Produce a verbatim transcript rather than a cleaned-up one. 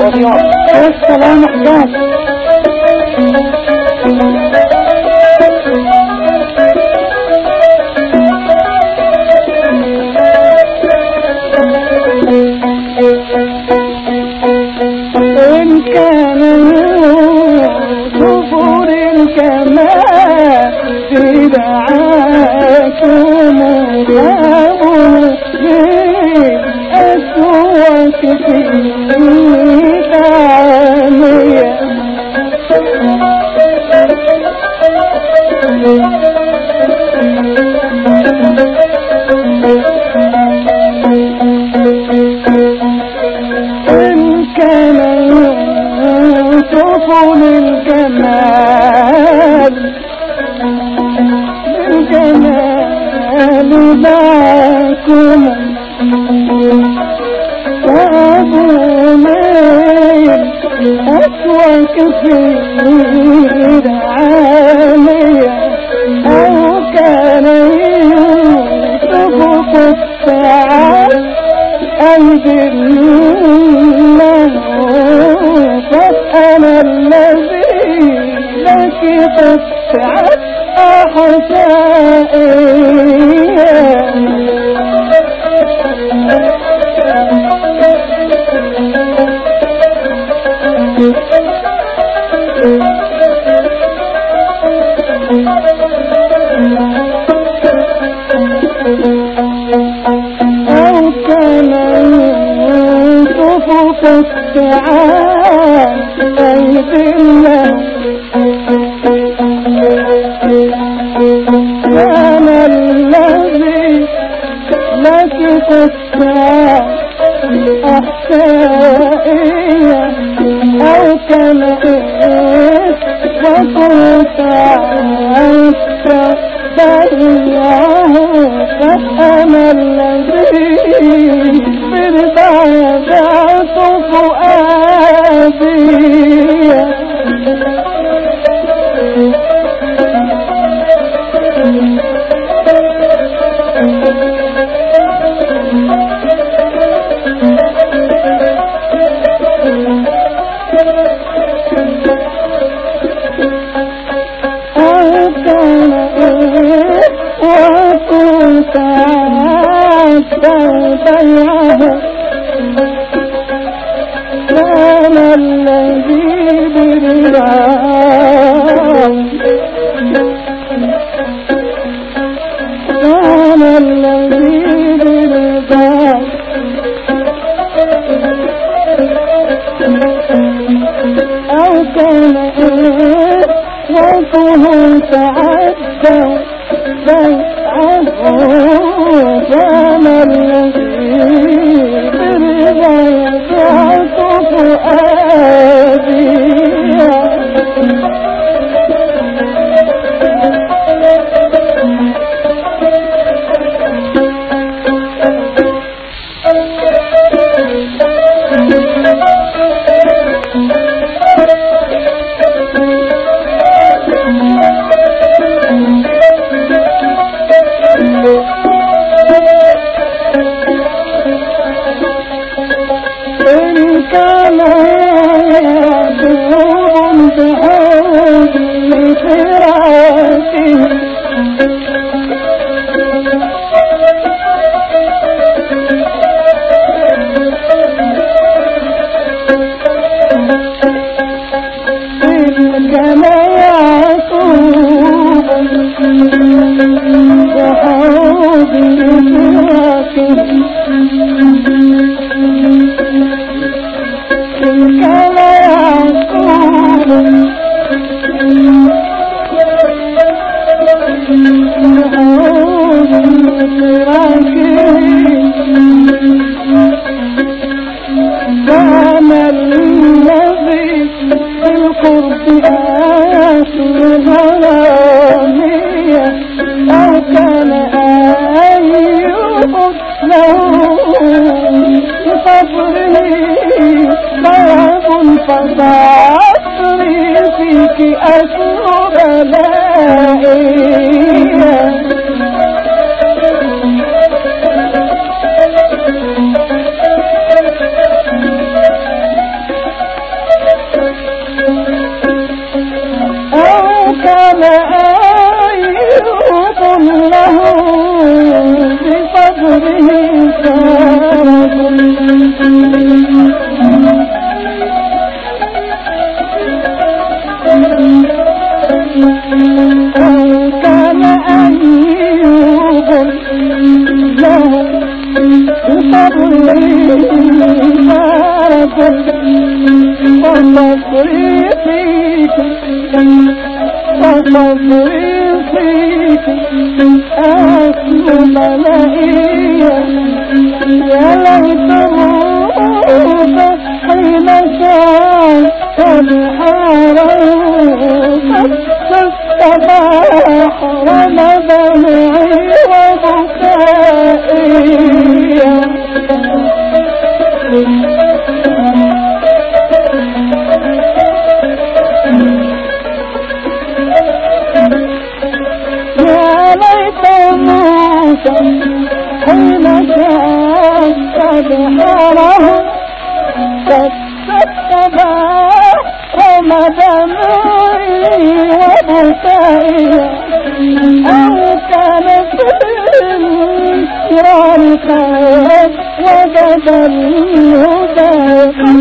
راديو السلام أحباب. إن كان ظهور الكمال بدعاكم غابوا لأسوأك في دعامية. إن كان طفل الجمال الجمال معكم وأبو ميل أسوى كثير عالية أو كان يوسف الساعة أنزل له فأنا الذي لك تسعد أحشائي. أو كان يوسف الساعة أنزل له أنا الذي لك تسعى أحشائية أو كان إيه وكنت عشت بياه فأنا الذي بالبعدات فؤادي. وكنت عالبيعه كان الذي بالبعض كان الذي بالبعض أو كان وكنت عالبيعه كان الذي بالبعض فؤادي. إن كان يدور بحب فراشه إن كان يعقوب بحب فراشه إن كان يعقوب بحب فراشه كان الذي بالقرب آيات غرامية أو كان أيوب له بصبره ضرب فصبري فيك أسر بلائي. وصبري فيك وصبري فيك أسلم بلائية يا ليت الروح حين كان تبحره فاستباح دمعي وبكائي يا ليت موسى حين كان تبحره فاستباح دمعي وبكائي أو كان في الانفرار خير وجد الهدى